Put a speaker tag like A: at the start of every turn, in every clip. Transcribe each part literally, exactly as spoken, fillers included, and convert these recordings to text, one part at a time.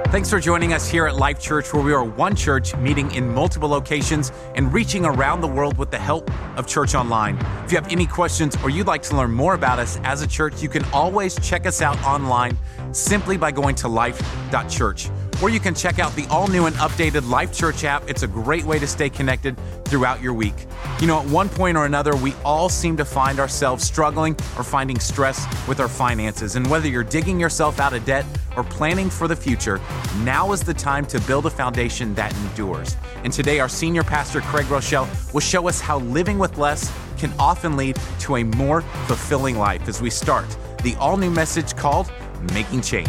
A: Thanks for joining us here at Life Church, where we are one church meeting in multiple locations and reaching around the world with the help of Church Online. If you have any questions or you'd like to learn more about us as a church, you can always check us out online simply by going to life dot church. Or you can check out the all-new and updated Life Church app. It's a great way to stay connected throughout your week. You know, at one point or another, we all seem to find ourselves struggling or finding stress with our finances. And whether you're digging yourself out of debt or planning for the future, now is the time to build a foundation that endures. And today, our senior pastor, Craig Rochelle, will show us how living with less can often lead to a more fulfilling life as we start the all-new message called Making Change.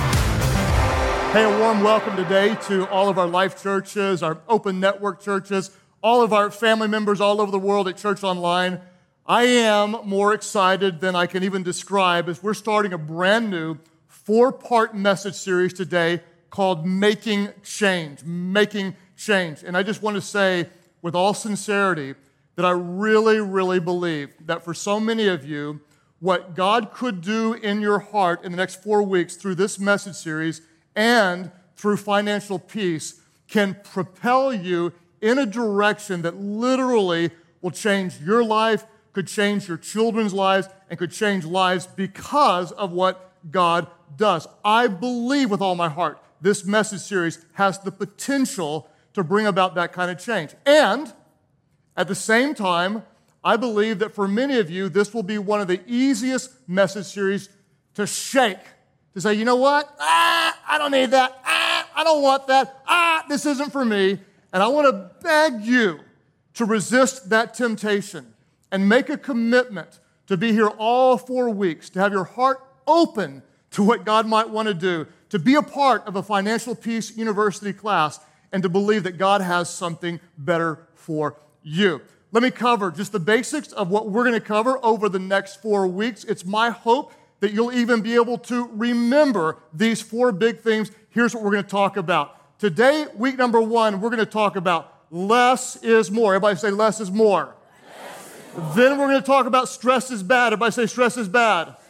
B: Hey, a warm welcome today to all of our Life churches, our open network churches, all of our family members all over the world at Church Online. I am more excited than I can even describe as we're starting a brand new four-part message series today called Making Change, Making Change. And I just want to say with all sincerity that I really, really believe that for so many of you, what God could do in your heart in the next four weeks through this message series and through financial peace can propel you in a direction that literally will change your life, could change your children's lives, and could change lives because of what God does. I believe with all my heart this message series has the potential to bring about that kind of change. And at the same time, I believe that for many of you, this will be one of the easiest message series to shake. To say, you know what? Ah, I don't need that. Ah, I don't want that. Ah, this isn't for me. And I want to beg you to resist that temptation and make a commitment to be here all four weeks, to have your heart open to what God might want to do, to be a part of a Financial Peace University class, and to believe that God has something better for you. Let me cover just the basics of what we're going to cover over the next four weeks. It's my hope that you'll even be able to remember these four big themes. Here's what we're going to talk about. Today, week number one, we're going to talk about less is more. Everybody say less is more. Less is more. Then we're going to talk about stress is bad. Everybody say stress is bad. Stress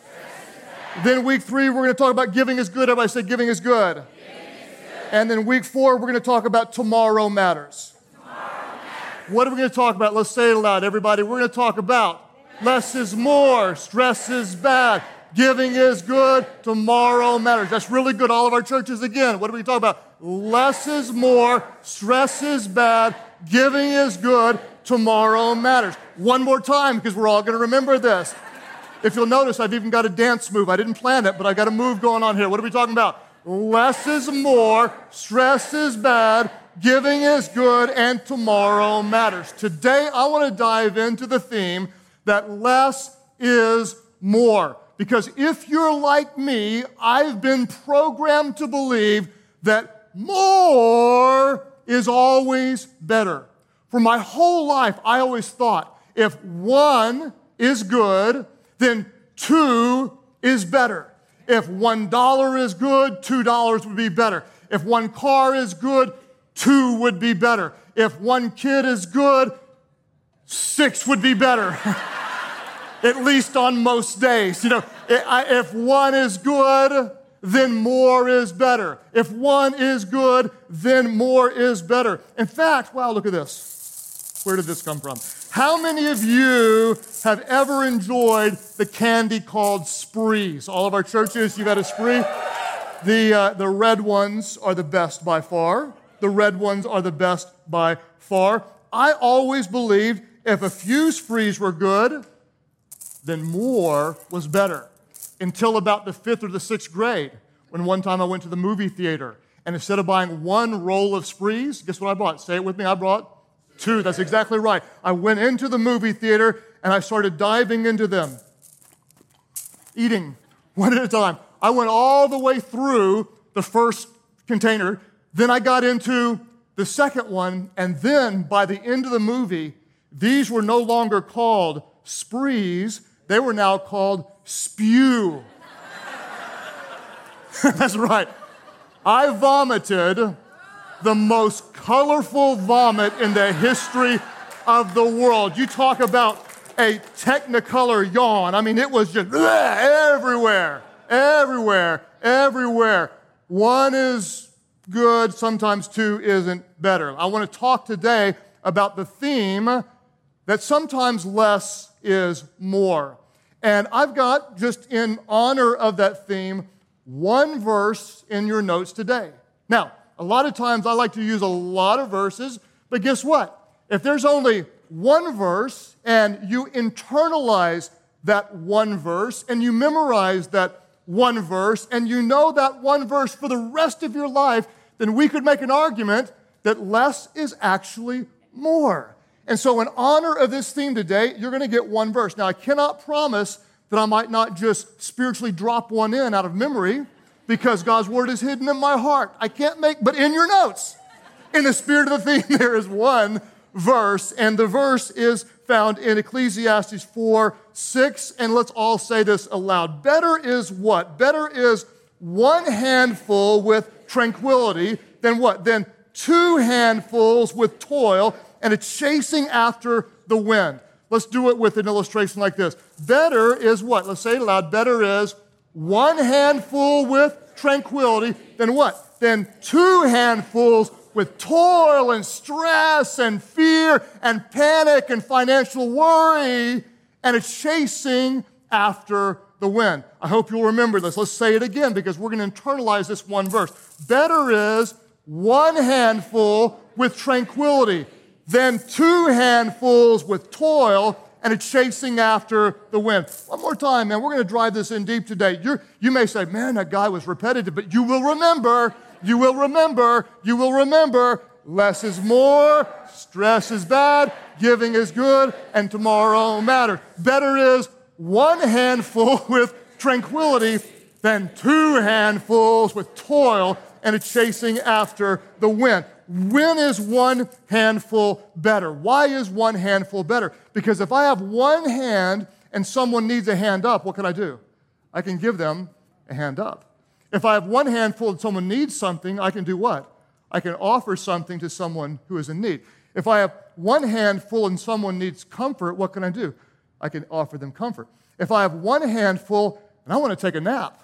B: is bad. Then week three, we're going to talk about giving is good. Everybody say giving is good. Giving is good. And then week four, we're going to talk about tomorrow matters. Tomorrow matters. What are we going to talk about? Let's say it aloud, everybody. We're going to talk about less is more. Stress is bad. Giving is good, tomorrow matters. That's really good. All of our churches, again, what are we talking about? Less is more, stress is bad, giving is good, tomorrow matters. One more time, because we're all going to remember this. If you'll notice, I've even got a dance move. I didn't plan it, but I got a move going on here. What are we talking about? Less is more, stress is bad, giving is good, and tomorrow matters. Today, I want to dive into the theme that less is more. Because if you're like me, I've been programmed to believe that more is always better. For my whole life, I always thought if one is good, then two is better. If one dollar is good, two dollars would be better. If one car is good, two would be better. If one kid is good, six would be better. At least on most days. You know, if one is good, then more is better. If one is good, then more is better. In fact, wow, look at this. Where did this come from? How many of you have ever enjoyed the candy called Sprees? All of our churches, you've had a Spree. The, uh, the red ones are the best by far. The red ones are the best by far. I always believed if a few Sprees were good, then more was better. Until about the fifth or the sixth grade, when one time I went to the movie theater, and instead of buying one roll of Sprees, guess what I bought? Say it with me, I brought two. That's exactly right. I went into the movie theater, and I started diving into them, eating one at a time. I went all the way through the first container, then I got into the second one, and then by the end of the movie, these were no longer called Sprees, they were now called Spew. That's right. I vomited the most colorful vomit in the history of the world. You talk about a Technicolor yawn. I mean, it was just bleh, everywhere, everywhere, everywhere. One is good, sometimes two isn't better. I want to talk today about the theme that sometimes less is more. And I've got, just in honor of that theme, one verse in your notes today. Now, a lot of times I like to use a lot of verses, but guess what? If there's only one verse and you internalize that one verse and you memorize that one verse and you know that one verse for the rest of your life, then we could make an argument that less is actually more. And so in honor of this theme today, you're going to get one verse. Now, I cannot promise that I might not just spiritually drop one in out of memory because God's word is hidden in my heart. I can't make, but in your notes, in the spirit of the theme, there is one verse, and the verse is found in Ecclesiastes four six, and let's all say this aloud. Better is what? Better is one handful with tranquility than what? Than two handfuls with toil and a chasing after the wind. Let's do it with an illustration like this. Better is what? Let's say it aloud. Better is one handful with tranquility than what? Than two handfuls with toil and stress and fear and panic and financial worry and a chasing after the wind. I hope you'll remember this. Let's say it again because we're going to internalize this one verse. Better is one handful with tranquility than two handfuls with toil and a chasing after the wind. One more time, man. We're going to drive this in deep today. You're, you may say, man, that guy was repetitive, but you will remember, you will remember, you will remember, less is more, stress is bad, giving is good, and tomorrow matters. Better is one handful with tranquility than two handfuls with toil and a chasing after the wind. When is one handful better? Why is one handful better? Because if I have one hand and someone needs a hand up, what can I do? I can give them a hand up. If I have one handful and someone needs something, I can do what? I can offer something to someone who is in need. If I have one handful and someone needs comfort, what can I do? I can offer them comfort. If I have one handful and I want to take a nap,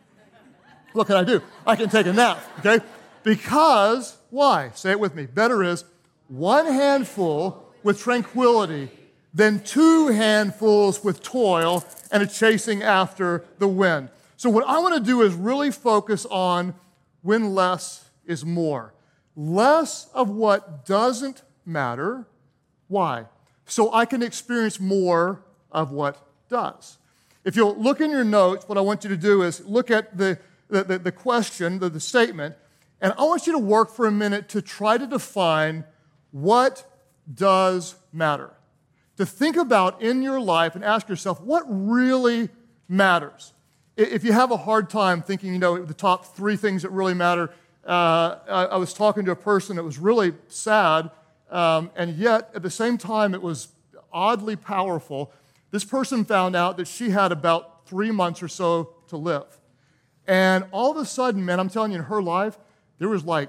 B: what can I do? I can take a nap, okay? Because, why? Say it with me. Better is one handful with tranquility than two handfuls with toil and a chasing after the wind. So what I want to do is really focus on when less is more. Less of what doesn't matter. Why? So I can experience more of what does. If you'll look in your notes, what I want you to do is look at the, the, the, the question, the, the statement, and I want you to work for a minute to try to define what does matter. To think about in your life and ask yourself, what really matters? If you have a hard time thinking, you know, the top three things that really matter, uh, I, I was talking to a person that was really sad, um, and yet at the same time it was oddly powerful. This person found out that she had about three months or so to live. And all of a sudden, man, I'm telling you, in her life, there was like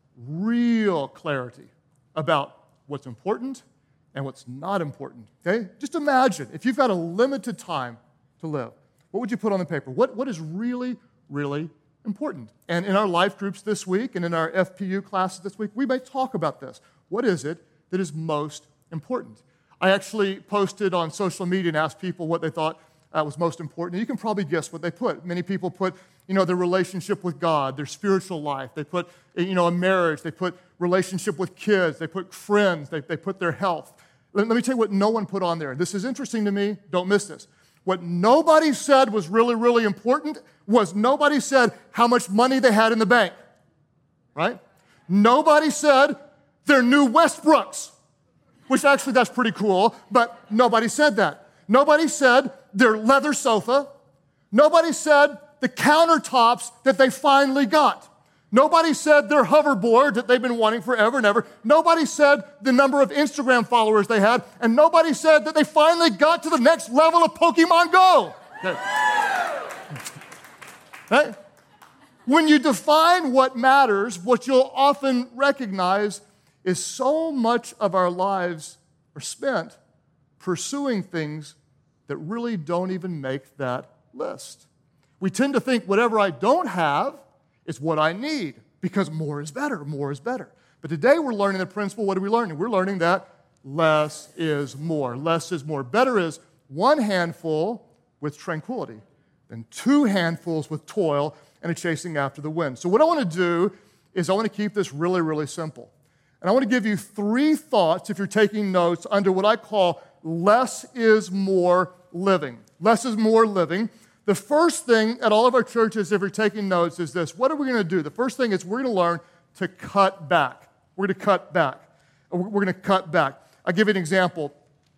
B: real clarity about what's important and what's not important, okay? Just imagine, if you've got a limited time to live, what would you put on the paper? What, what is really, really important? And in our life groups this week and in our F P U classes this week, we may talk about this. What is it that is most important? I actually posted on social media and asked people what they thought uh, was most important. And you can probably guess what they put. Many people put, you know, their relationship with God, their spiritual life. They put, you know, a marriage. They put relationship with kids. They put friends. They, they put their health. Let, let me tell you what no one put on there. This is interesting to me. Don't miss this. What nobody said was really, really important was nobody said how much money they had in the bank, right? Nobody said their new Westbrooks, which actually that's pretty cool, but nobody said that. Nobody said their leather sofa. Nobody said the countertops that they finally got. Nobody said their hoverboard that they've been wanting forever and ever. Nobody said the number of Instagram followers they had. And nobody said that they finally got to the next level of Pokemon Go. Okay. Right? When you define what matters, what you'll often recognize is so much of our lives are spent pursuing things that really don't even make that list. We tend to think whatever I don't have is what I need. because more is better, more is better. But today we're learning the principle. What are we learning? We're learning that less is more. Less is more. Better is one handful with tranquility than two handfuls with toil and a chasing after the wind. So what I want to do is I want to keep this really, really simple. And I want to give you three thoughts, if you're taking notes, under what I call less is more living. Less is more living. The first thing at all of our churches, if you're taking notes, is this. What are we going to do? The first thing is we're going to learn to cut back. We're going to cut back. We're going to cut back. I'll give you an example.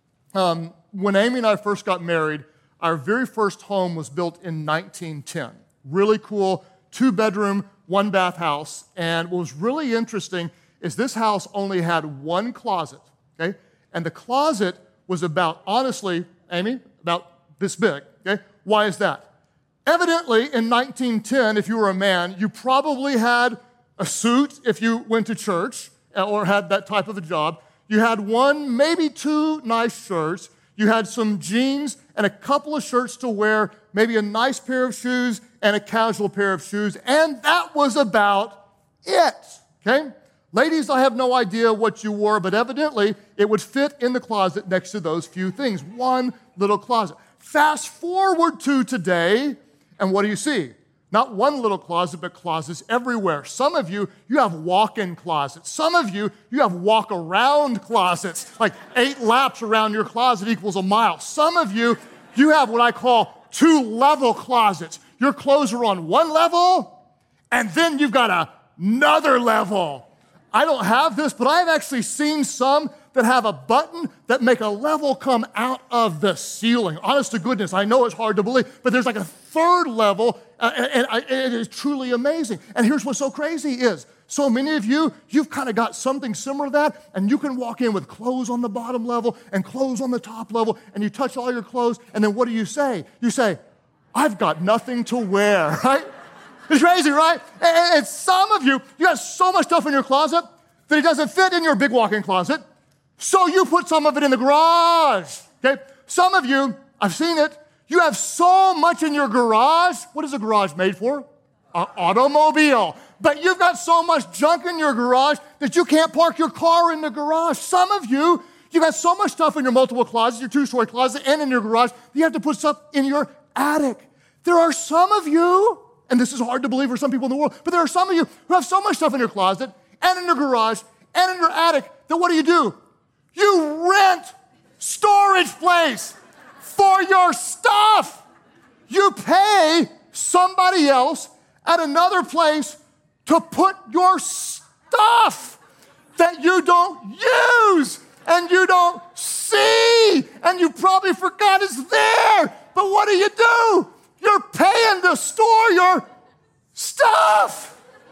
B: Um, when Amy and I first got married, our very first home was built in nineteen ten. Really cool, two-bedroom, one-bath house. And what was really interesting is this house only had one closet, okay? And the closet was about, honestly, Amy, about this big, okay? Why is that? Evidently, in nineteen ten, if you were a man, you probably had a suit if you went to church or had that type of a job. You had one, maybe two nice shirts. You had some jeans and a couple of shirts to wear, maybe a nice pair of shoes and a casual pair of shoes, and that was about it, okay? Ladies, I have no idea what you wore, but evidently it would fit in the closet next to those few things. One little closet. Fast forward to today, and what do you see? Not one little closet, but closets everywhere. Some of you, you have walk-in closets. Some of you, you have walk-around closets. Like eight laps around your closet equals a mile. Some of you, you have what I call two-level closets. Your clothes are on one level, and then you've got another level. I don't have this, but I've actually seen some that have a button that make a level come out of the ceiling. Honest to goodness, I know it's hard to believe, but there's like a third level, uh, and, and it is truly amazing. And here's what's so crazy is, so many of you, you've kind of got something similar to that, and you can walk in with clothes on the bottom level and clothes on the top level, and you touch all your clothes, and then what do you say? You say, I've got nothing to wear, right? It's crazy, right? And, and some of you, you have so much stuff in your closet that it doesn't fit in your big walk-in closet. So you put some of it in the garage, okay? Some of you, I've seen it, you have so much in your garage. What is a garage made for? An automobile. But you've got so much junk in your garage that you can't park your car in the garage. Some of you, you've got so much stuff in your multiple closets, your two-story closet, and in your garage, you have to put stuff in your attic. There are some of you, and this is hard to believe for some people in the world, but there are some of you who have so much stuff in your closet and in your garage and in your attic that what do you do? You rent storage place for your stuff. You pay somebody else at another place to put your stuff that you don't use and you don't see and you probably forgot it's there. But what do you do? You're paying to store your stuff.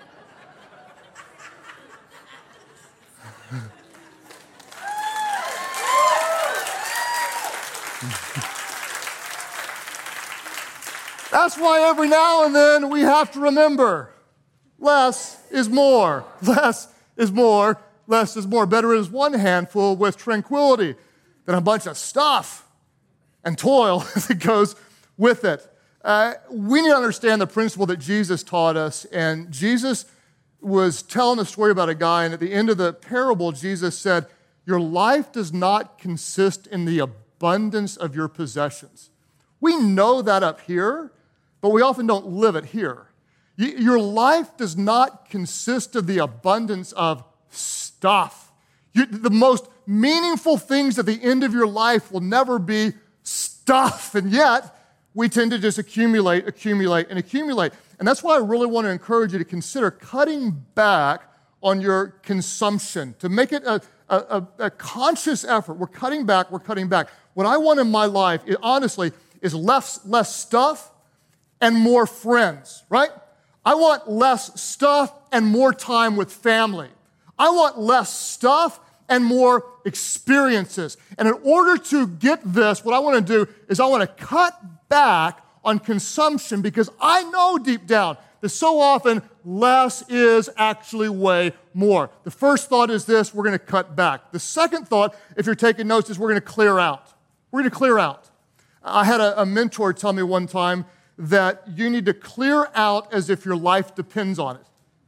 B: That's why every now and then we have to remember, less is more. Less is more. Less is more. Better is one handful with tranquility than a bunch of stuff and toil that goes with it. Uh, we need to understand the principle that Jesus taught us, and Jesus was telling a story about a guy, and at the end of the parable, Jesus said, your life does not consist in the abundance of your possessions. We know that up here, but we often don't live it here. Your life does not consist of the abundance of stuff. You, the most meaningful things at the end of your life will never be stuff, and yet we tend to just accumulate, accumulate, and accumulate. And that's why I really want to encourage you to consider cutting back on your consumption, to make it a, a, a conscious effort. We're cutting back, we're cutting back. What I want in my life, it, honestly, is less, less stuff and more friends, right? I want less stuff and more time with family. I want less stuff and more experiences. And in order to get this, what I want to do is I want to cut back on consumption because I know deep down that so often less is actually way more. The first thought is this, we're going to cut back. The second thought, if you're taking notes, is we're going to clear out. We're going to clear out. I had a, a mentor tell me one time that you need to clear out as if your life depends on it.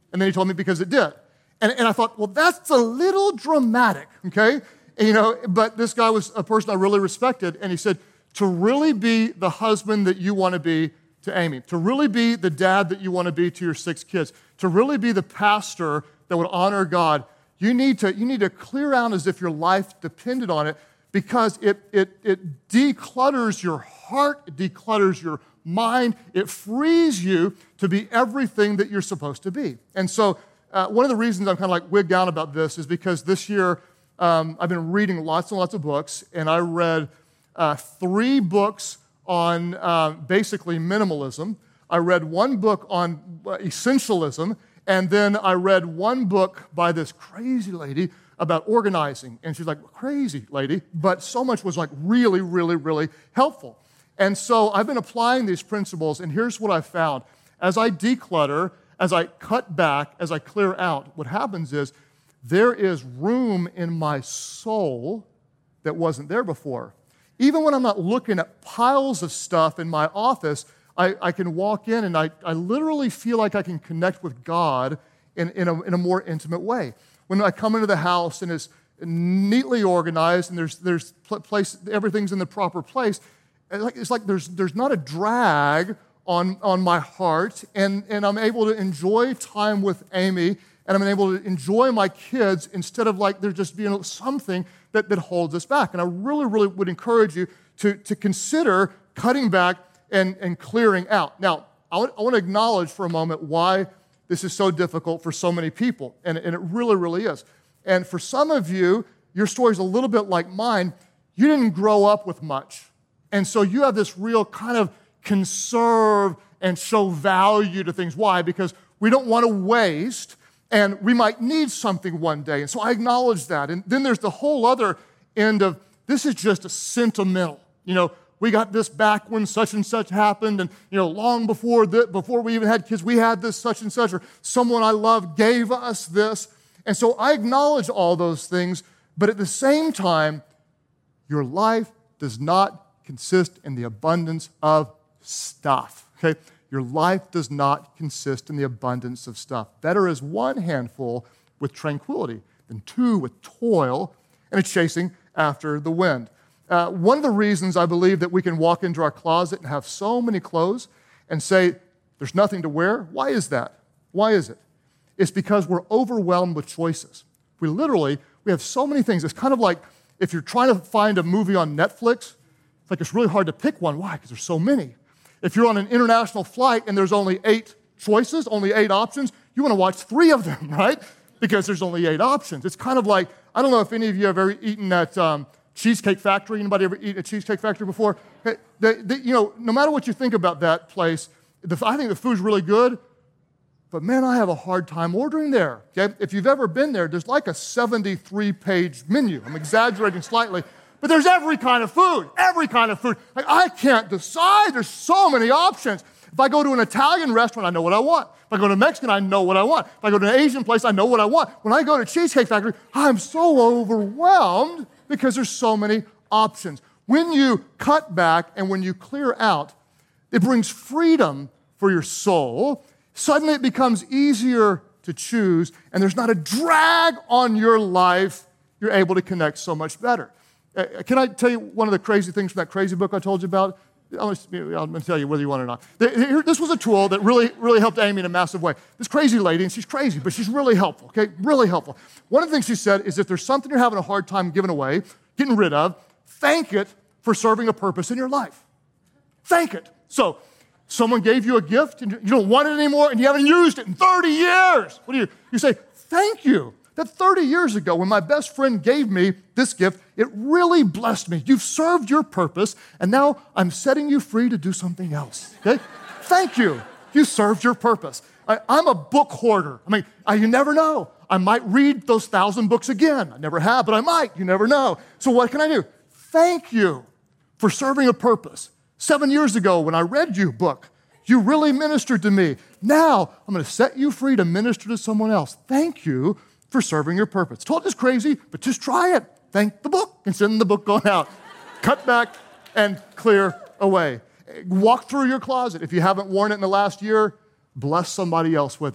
B: And then he told me because it did. And, and I thought, well, that's a little dramatic, okay? And, you know, but this guy was a person I really respected, and he said, to really be the husband that you want to be to Amy, to really be the dad that you want to be to your six kids, to really be the pastor that would honor God, you need to, you need to clear out as if your life depended on it, because it, it, it declutters your heart, it declutters your mind, it frees you to be everything that you're supposed to be. And so uh, one of the reasons I'm kind of like wigged out about this is because this year um, I've been reading lots and lots of books, and I read uh, three books on uh, basically minimalism. I read one book on essentialism, and then I read one book by this crazy lady about organizing. And she's like, crazy lady, but so much was like really, really, really helpful. And so I've been applying these principles, and here's what I found. As I declutter, as I cut back, as I clear out, what happens is there is room in my soul that wasn't there before. Even when I'm not looking at piles of stuff in my office, I, I can walk in and I, I literally feel like I can connect with God in, in, a, in a more intimate way. When I come into the house and it's neatly organized and there's there's place, everything's in the proper place, it's like there's there's not a drag on, on my heart, and, and I'm able to enjoy time with Amy, and I'm able to enjoy my kids instead of like there just being something that, that holds us back. And I really, really would encourage you to, to consider cutting back and, and clearing out. Now, I want, I want to acknowledge for a moment why this is so difficult for so many people, and, and it really, really is. And for some of you, your story is a little bit like mine. You didn't grow up with much, and so you have this real kind of conserve and show value to things. Why? Because we don't want to waste, and we might need something one day. And so I acknowledge that. And then there's the whole other end of this is just a sentimental. You know, we got this back when such and such happened, and you know, long before the, before we even had kids, we had this such and such, or someone I love gave us this. And so I acknowledge all those things, but at the same time, your life does not consist in the abundance of stuff, okay? Your life does not consist in the abundance of stuff. Better is one handful with tranquility than two with toil and a chasing after the wind. Uh, one of the reasons I believe that we can walk into our closet and have so many clothes and say, there's nothing to wear, why is that? Why is it? It's because we're overwhelmed with choices. We literally, we have so many things. It's kind of like if you're trying to find a movie on Netflix, it's like it's really hard to pick one. Why? Because there's so many. If you're on an international flight and there's only eight choices, only eight options, you want to watch three of them, right? Because there's only eight options. It's kind of like, I don't know if any of you have ever eaten at um, Cheesecake Factory. Anybody ever eaten at Cheesecake Factory before? Hey, they, they, you know, no matter what you think about that place, the, I think the food's really good, but man, I have a hard time ordering there. Okay? If you've ever been there, there's like a seventy-three page menu. I'm exaggerating slightly, but there's every kind of food, every kind of food. Like, I can't decide. There's so many options. If I go to an Italian restaurant, I know what I want. If I go to Mexican, I know what I want. If I go to an Asian place, I know what I want. When I go to Cheesecake Factory, I'm so overwhelmed because there's so many options. When you cut back and when you clear out, it brings freedom for your soul. Suddenly it becomes easier to choose, and there's not a drag on your life. You're able to connect so much better. Uh, can I tell you one of the crazy things from that crazy book I told you about? I'm going to tell you whether you want it or not. This was a tool that really, really helped Amy in a massive way. This crazy lady, and she's crazy, but she's really helpful, okay? Really helpful. One of the things she said is if there's something you're having a hard time giving away, getting rid of, thank it for serving a purpose in your life. Thank it. So, someone gave you a gift, and you don't want it anymore, and you haven't used it in thirty years. What do you, you say, thank you. That thirty years ago, when my best friend gave me this gift, it really blessed me. You've served your purpose, and now I'm setting you free to do something else, okay? Thank you. You served your purpose. I, I'm a book hoarder. I mean, I, you never know. I might read those thousand books again. I never have, but I might. You never know. So what can I do? Thank you for serving a purpose. Seven years ago, when I read your book, you really ministered to me. Now, I'm going to set you free to minister to someone else. Thank you for serving your purpose. Told it's crazy, but just try it. Thank the book and send the book going out. Cut back and clear away. Walk through your closet. If you haven't worn it in the last year, bless somebody else with it.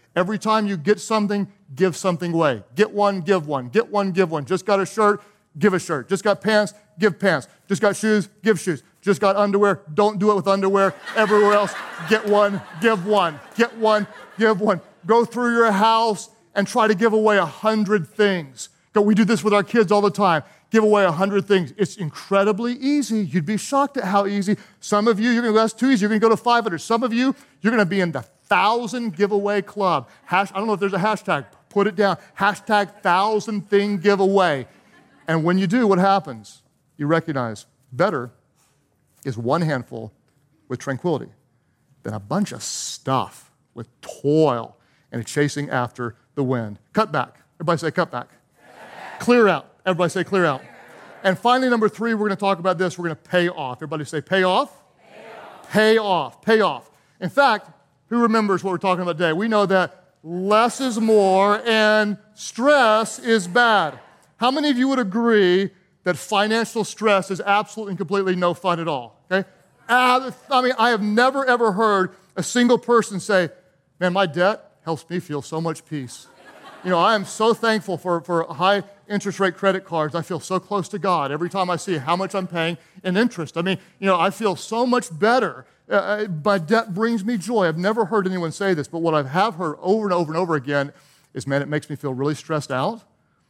B: Every time you get something, give something away. Get one, give one. Get one, give one. Just got a shirt, give a shirt. Just got pants, give pants. Just got shoes, give shoes. Just got underwear, don't do it with underwear. Everywhere else, get one, give one. Get one, give one. Go through your house and try to give away a hundred things. Go, we do this with our kids all the time. Give away a hundred things. It's incredibly easy. You'd be shocked at how easy. Some of you, you're going to go, that's too easy. You're going to go to five hundred. Some of you, you're going to be in the thousand giveaway club. Hash, I don't know if there's a hashtag. Put it down. Hashtag thousand thing giveaway. And when you do, what happens? You recognize better is one handful with tranquility than a bunch of stuff with toil and chasing after the wind. Cut back. Everybody say cut back. Clear out. Everybody say clear out. And finally, number three, we're going to talk about this. We're going to pay off. Everybody say pay off. Pay off. Pay off. Pay off. In fact, who remembers what we're talking about today? We know that less is more and stress is bad. How many of you would agree that financial stress is absolutely and completely no fun at all? Okay? Uh, I mean, I have never, ever heard a single person say, man, my debt helps me feel so much peace. You know, I am so thankful for, for high interest rate credit cards. I feel so close to God every time I see how much I'm paying in interest. I mean, you know, I feel so much better. Uh, my debt brings me joy. I've never heard anyone say this, but what I have heard over and over and over again is, man, it makes me feel really stressed out.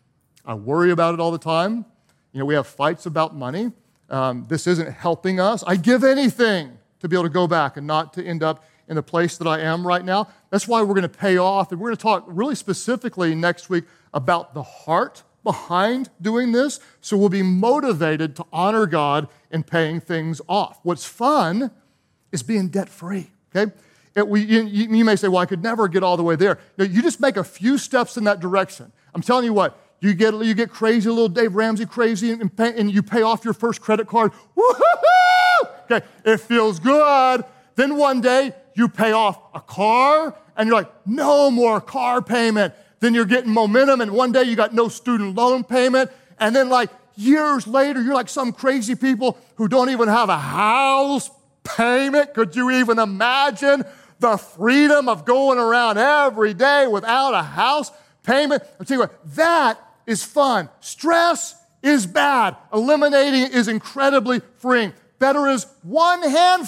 B: I worry about it all the time. You know, we have fights about money. Um, this isn't helping us. I give anything to be able to go back and not to end up in the place that I am right now. That's why we're going to pay off. And we're going to talk really specifically next week about the heart behind doing this. So we'll be motivated to honor God in paying things off. What's fun is being debt-free, okay? It, we, you, you may say, well, I could never get all the way there. No, you just make a few steps in that direction. I'm telling you what, you get, you get crazy, a little Dave Ramsey crazy, and, pay, and you pay off your first credit card. Woo-hoo-hoo! Okay, it feels good. Then one day, you pay off a car, and you're like, no more car payment. Then you're getting momentum, and one day you got no student loan payment, and then like years later, you're like some crazy people who don't even have a house payment. Could you even imagine the freedom of going around every day without a house payment? I'll tell you what, that is fun. Stress is bad. Eliminating it is incredibly freeing. Better is one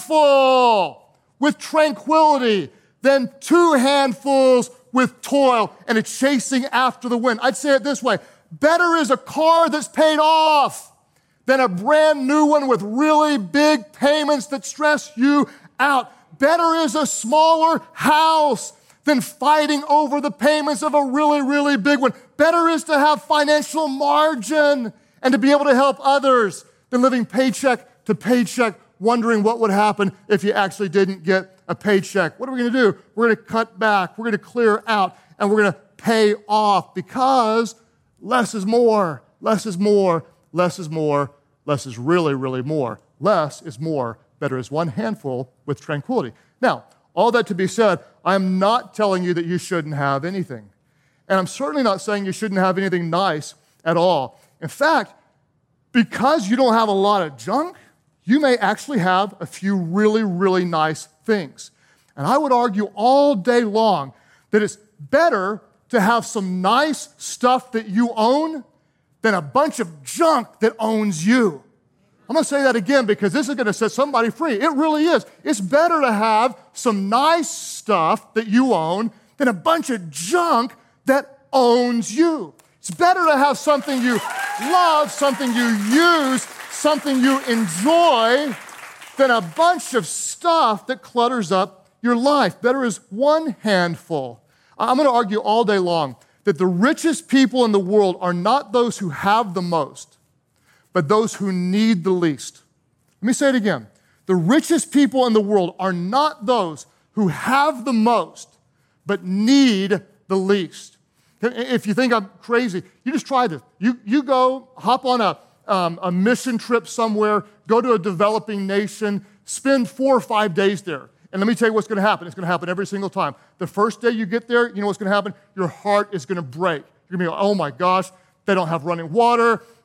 B: handful with tranquility than two handfuls with toil and a chasing after the wind. I'd say it this way. Better is a car that's paid off than a brand new one with really big payments that stress you out. Better is a smaller house than fighting over the payments of a really, really big one. Better is to have financial margin and to be able to help others than living paycheck to paycheck, wondering what would happen if you actually didn't get a paycheck. What are we going to do? We're going to cut back. We're going to clear out, and we're going to pay off because less is more. Less is more. Less is more. Less is really, really more. Less is more. Better is one handful with tranquility. Now, all that to be said, I'm not telling you that you shouldn't have anything. And I'm certainly not saying you shouldn't have anything nice at all. In fact, because you don't have a lot of junk, you may actually have a few really, really nice things. And I would argue all day long that it's better to have some nice stuff that you own than a bunch of junk that owns you. I'm going to say that again because this is going to set somebody free. It really is. It's better to have some nice stuff that you own than a bunch of junk that owns you. It's better to have something you love, something you use, something you enjoy, than a bunch of stuff that clutters up your life. Better is one handful. I'm going to argue all day long that the richest people in the world are not those who have the most, but those who need the least. Let me say it again. The richest people in the world are not those who have the most, but need the least. If you think I'm crazy, you just try this. You, you go, hop on a, um, a mission trip somewhere, go to a developing nation, spend four or five days there. And let me tell you what's going to happen. It's going to happen every single time. The first day you get there, you know what's going to happen? Your heart is going to break. You're going to be like, oh my gosh, they don't have running water.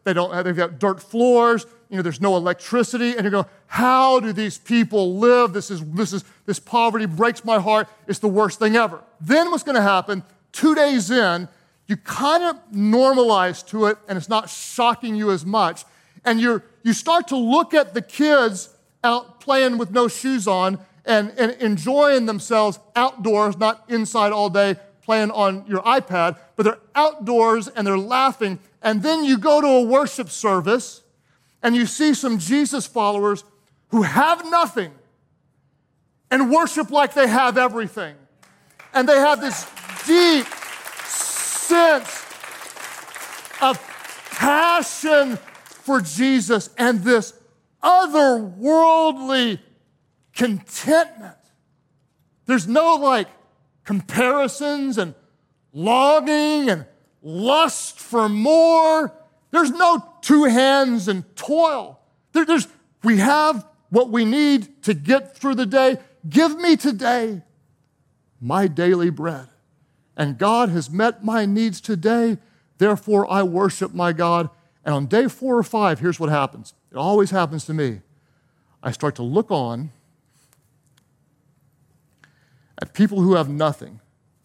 B: They don't have, they've got dirt floors. You know, there's no electricity. And you go, how do these people live? This is, this is, this poverty breaks my heart. It's the worst thing ever. Then what's going to happen, two days in, you kind of normalize to it, and it's not shocking you as much. And you're, you start to look at the kids out playing with no shoes on and, and enjoying themselves outdoors, not inside all day playing on your iPad, but they're outdoors and they're laughing. And then you go to a worship service and you see some Jesus followers who have nothing and worship like they have everything. And they have this deep sense of passion for Jesus and this otherworldly contentment. There's no like comparisons and longing and lust for more. There's no two hands and toil. There, there's, we have what we need to get through the day. Give me today my daily bread. And God has met my needs today. Therefore, I worship my God. And on day four or five, here's what happens. It always happens to me. I start to look on at people who have nothing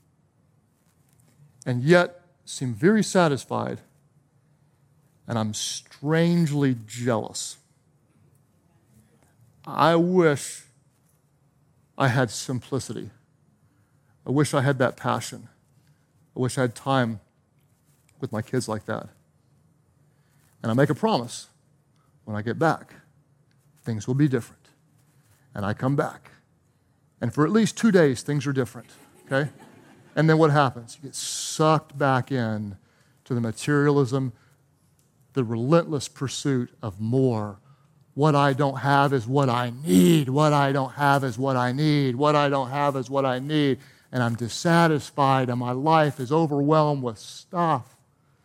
B: and yet seem very satisfied, and I'm strangely jealous. I wish I had simplicity. I wish I had that passion. I wish I had time with my kids like that. And I make a promise, when I get back, things will be different. And I come back. And for at least two days, things are different, okay? And then what happens? You get sucked back in to the materialism, the relentless pursuit of more. What I don't have is what I need. What I don't have is what I need. What I don't have is what I need. And I'm dissatisfied, and my life is overwhelmed with stuff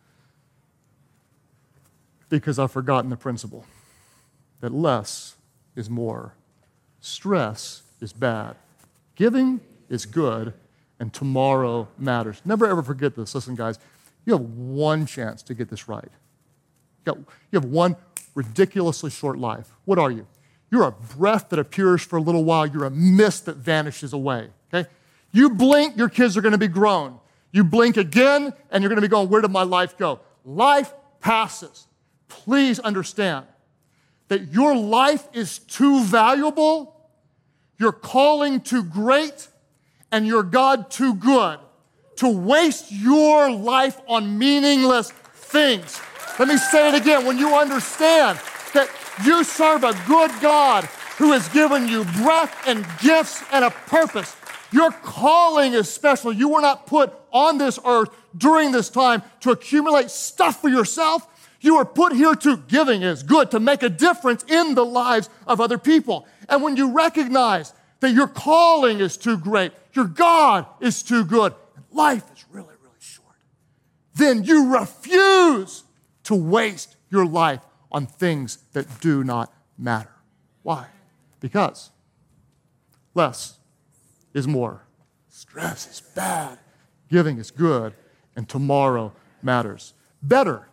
B: because I've forgotten the principle that less is more. Stress is bad. Giving is good, and tomorrow matters. Never ever forget this. Listen, guys, you have one chance to get this right. You have one ridiculously short life. What are you? You're a breath that appears for a little while. You're a mist that vanishes away, okay? You blink, your kids are going to be grown. You blink again, and you're going to be going, where did my life go? Life passes. Please understand that your life is too valuable, your calling too great, and your God too good to waste your life on meaningless things. Let me say it again. When you understand that you serve a good God who has given you breath and gifts and a purpose, your calling is special. You were not put on this earth during this time to accumulate stuff for yourself. You were put here to, giving is good, to make a difference in the lives of other people. And when you recognize that your calling is too great, your God is too good, and life is really, really short, then you refuse to waste your life on things that do not matter. Why? Because less is more. Stress is bad. Giving is good, and tomorrow matters. Better,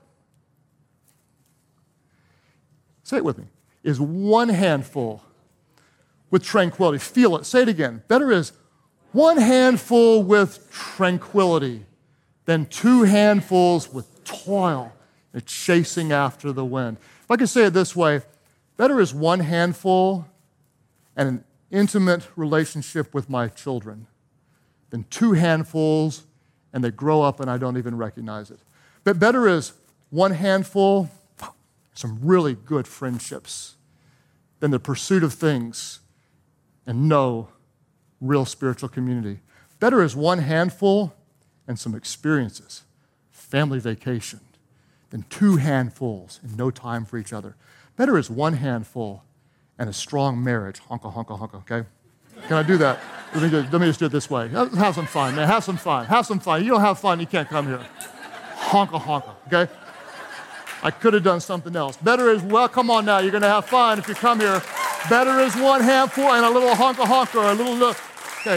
B: say it with me, is one handful with tranquility. Feel it. Say it again. Better is one handful with tranquility than two handfuls with toil and chasing after the wind. If I could say it this way, better is one handful and an intimate relationship with my children than two handfuls and they grow up and I don't even recognize it. But better is one handful, some really good friendships, than the pursuit of things and no real spiritual community. Better is one handful and some experiences, family vacation, than two handfuls and no time for each other. Better is one handful and a strong marriage. Honka, honka, honka, okay? Can I do that? Let me just, let me just do it this way. Have some fun, man. Have some fun. Have some fun. You don't have fun, you can't come here. Honka, honka, okay? I could have done something else. Better is, well, come on now. You're going to have fun if you come here. Better is one handful and a little honka, honka, or a little look. Okay.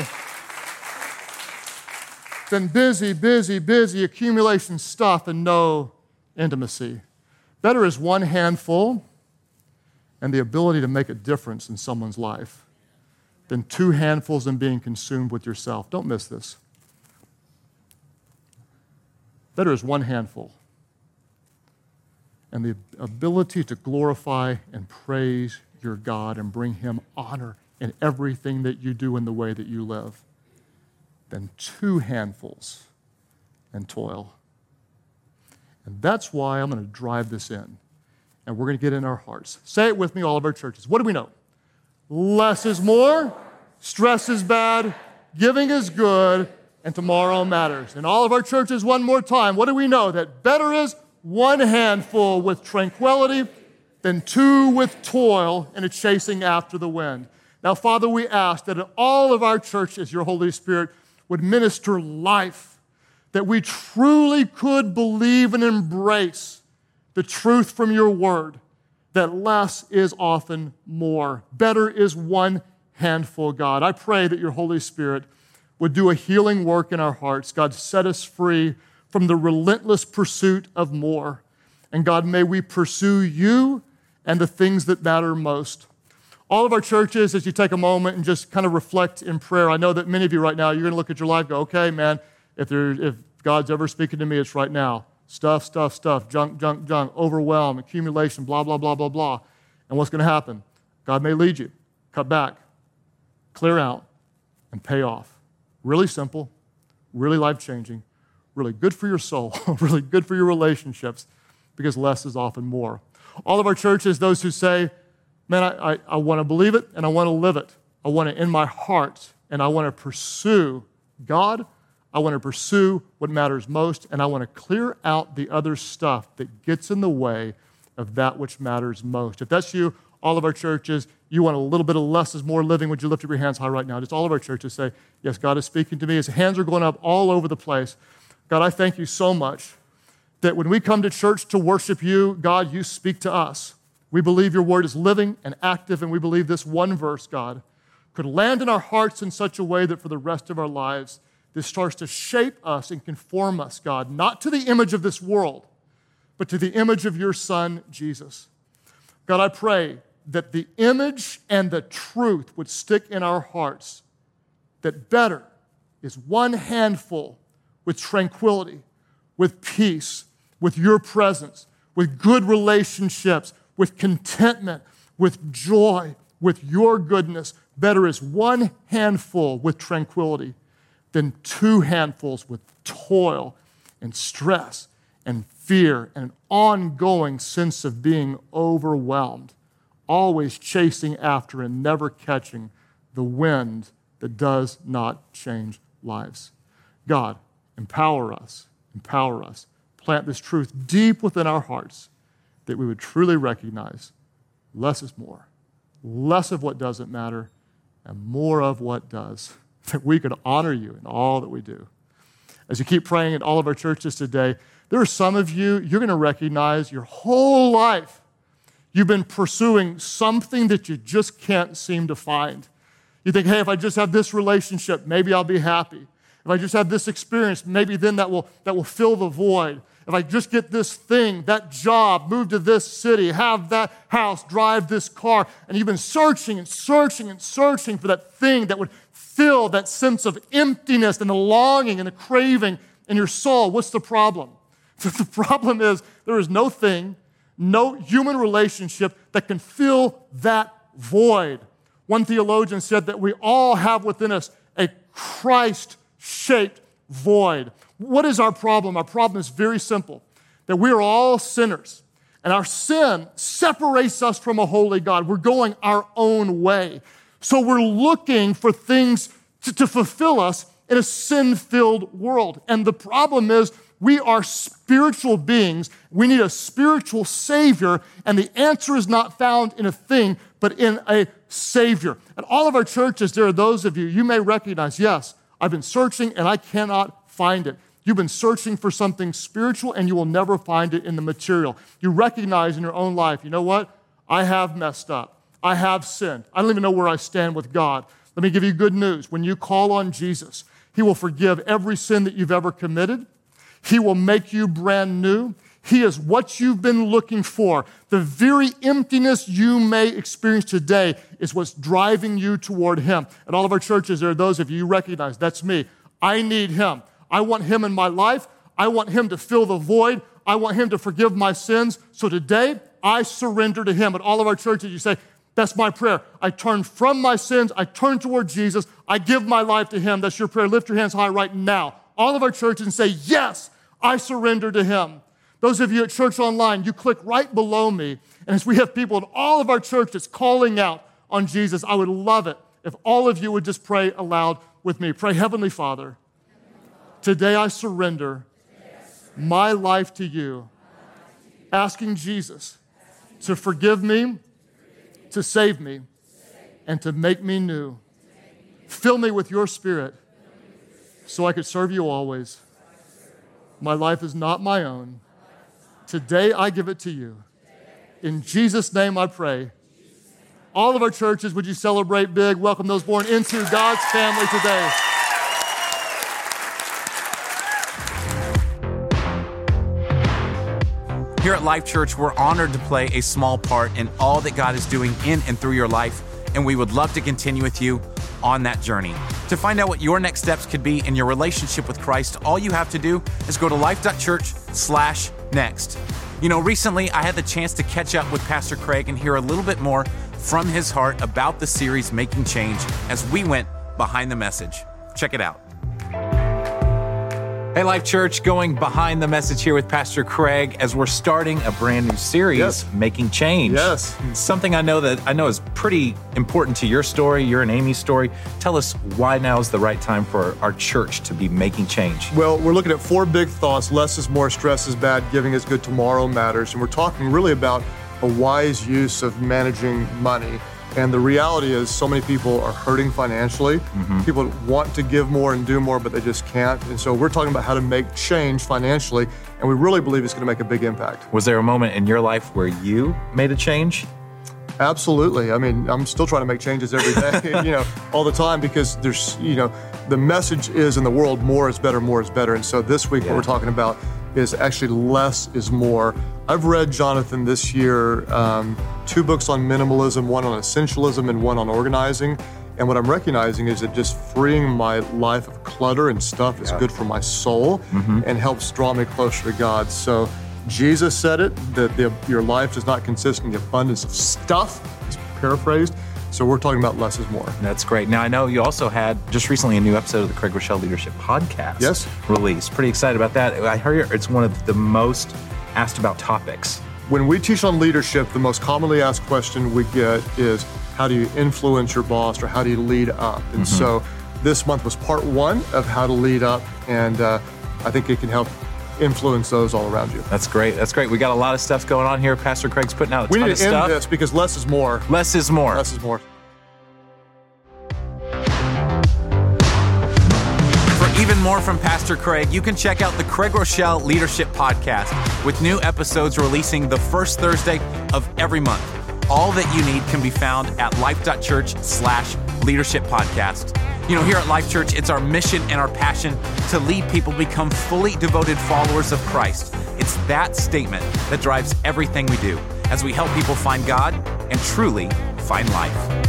B: Than busy, busy, busy accumulation stuff and no intimacy. Better is one handful and the ability to make a difference in someone's life than two handfuls and being consumed with yourself. Don't miss this. Better is one handful and the ability to glorify and praise your God and bring him honor in everything that you do in the way that you live than two handfuls and toil. And that's why I'm going to drive this in. And we're going to get in our hearts. Say it with me, all of our churches. What do we know? Less is more, stress is bad, giving is good, and tomorrow matters. In all of our churches, one more time, what do we know? That better is one handful with tranquility than two with toil and a chasing after the wind. Now, Father, we ask that in all of our churches, your Holy Spirit would minister life, that we truly could believe and embrace the truth from your word, that less is often more. Better is one handful, God. I pray that your Holy Spirit would do a healing work in our hearts. God, set us free from the relentless pursuit of more. And God, may we pursue you and the things that matter most. All of our churches, as you take a moment and just kind of reflect in prayer, I know that many of you right now, you're going to look at your life and go, okay, man, if, there, if God's ever speaking to me, it's right now. Stuff, stuff, stuff, junk, junk, junk, overwhelm, accumulation, blah, blah, blah, blah, blah. And what's going to happen? God may lead you. Cut back, clear out, and pay off. Really simple, really life-changing, really good for your soul, really good for your relationships, because less is often more. All of our churches, those who say, man, I, I, I want to believe it and I want to live it. I want it in my heart and I want to pursue God. I want to pursue what matters most, and I want to clear out the other stuff that gets in the way of that which matters most. If that's you, all of our churches, you want a little bit of less is more living, would you lift up your hands high right now? Just all of our churches say, yes, God is speaking to me. His hands are going up all over the place. God, I thank you so much that when we come to church to worship you, God, you speak to us. We believe your word is living and active, and we believe this one verse, God, could land in our hearts in such a way that for the rest of our lives, this starts to shape us and conform us, God, not to the image of this world, but to the image of your Son, Jesus. God, I pray that the image and the truth would stick in our hearts, that better is one handful with tranquility, with peace, with your presence, with good relationships, with contentment, with joy, with your goodness. Better is one handful with tranquility than two handfuls with toil and stress and fear and an ongoing sense of being overwhelmed, always chasing after and never catching the wind that does not change lives. God, empower us, empower us. Plant this truth deep within our hearts that we would truly recognize less is more, less of what doesn't matter, and more of what does, that we could honor you in all that we do. As you keep praying in all of our churches today, there are some of you, you're going to recognize your whole life you've been pursuing something that you just can't seem to find. You think, hey, if I just have this relationship, maybe I'll be happy. If I just have this experience, maybe then that will, that will fill the void. If I just get this thing, that job, move to this city, have that house, drive this car, and you've been searching and searching and searching for that thing that would fill that sense of emptiness and the longing and the craving in your soul. What's the problem? The problem is there is no thing, no human relationship that can fill that void. One theologian said that we all have within us a Christ-shaped void. What is our problem? Our problem is very simple, that we are all sinners, and our sin separates us from a holy God. We're going our own way. So we're looking for things to, to fulfill us in a sin-filled world. And the problem is we are spiritual beings. We need a spiritual Savior, and the answer is not found in a thing, but in a Savior. At all of our churches, there are those of you, you may recognize, yes, I've been searching and I cannot find it. You've been searching for something spiritual and you will never find it in the material. You recognize in your own life, you know what? I have messed up. I have sinned. I don't even know where I stand with God. Let me give you good news. When you call on Jesus, He will forgive every sin that you've ever committed. He will make you brand new. He is what you've been looking for. The very emptiness you may experience today is what's driving you toward him. At all of our churches, there are those of you who recognize, that's me. I need him. I want him in my life. I want him to fill the void. I want him to forgive my sins. So today, I surrender to him. At all of our churches, you say, that's my prayer. I turn from my sins. I turn toward Jesus. I give my life to him. That's your prayer. Lift your hands high right now. All of our churches and say, yes, I surrender to him. Those of you at Church Online, you click right below me. And as we have people in all of our churches calling out on Jesus, I would love it if all of you would just pray aloud with me. Pray, Heavenly Father, today I surrender my life to you, asking Jesus to forgive me, to save me, and to make me new. Fill me with your Spirit so I could serve you always. My life is not my own. Today I give it to you. In Jesus' name I pray. All of our churches, would you celebrate big? Welcome those born into God's family today.
A: Here at Life Church, we're honored to play a small part in all that God is doing in and through your life, and we would love to continue with you on that journey. To find out what your next steps could be in your relationship with Christ, all you have to do is go to life.church slash next. You know, recently I had the chance to catch up with Pastor Craig and hear a little bit more from his heart about the series Making Change as we went behind the message. Check it out. Hey, Life Church, going behind the message here with Pastor Craig as we're starting a brand new series,
B: yes.
A: Making Change.
B: Yes.
A: Something I know that I know is pretty important to your story, your and Amy's story. Tell us why now is the right time for our church to be making change.
C: Well, we're looking at four big thoughts. Less is more, stress is bad, giving is good, tomorrow matters. And we're talking really about a wise use of managing money. And the reality is so many people are hurting financially. Mm-hmm. People want to give more and do more, but they just can't. And so we're talking about how to make change financially, and we really believe it's going to make a big impact.
A: Was there a moment in your life where you made a change?
C: Absolutely. I mean, I'm still trying to make changes every day, you know, all the time, because there's, you know, the message is in the world, more is better, more is better. And so this week, yeah. what we're talking about is actually less is more. I've read, Jonathan, this year, um, two books on minimalism, one on essentialism and one on organizing. And what I'm recognizing is that just freeing my life of clutter and stuff is yeah. good for my soul mm-hmm. and helps draw me closer to God. So Jesus said it, that the, your life does not consist in the abundance of stuff, it's paraphrased. So we're talking about less is more.
A: That's great. Now, I know you also had just recently a new episode of the Craig Groeschel Leadership Podcast
C: yes.
A: released. Pretty excited about that. I heard it's one of the most asked about topics.
C: When we teach on leadership, the most commonly asked question we get is, how do you influence your boss, or how do you lead up? And mm-hmm. so this month was part one of how to lead up, and uh, I think it can help influence those all around you.
A: That's great. That's great. We got a lot of stuff going on here. Pastor Craig's putting out a
C: we
A: ton
C: need
A: of
C: to
A: stuff.
C: end this because less is more.
A: Less is more.
C: Less is more.
A: For even more from Pastor Craig, you can check out the Craig Groeschel Leadership Podcast with new episodes releasing the first Thursday of every month. All that you need can be found at life.church slash leadership podcast. You know, here at Life Church, it's our mission and our passion to lead people become fully devoted followers of Christ. It's that statement that drives everything we do as we help people find God and truly find life.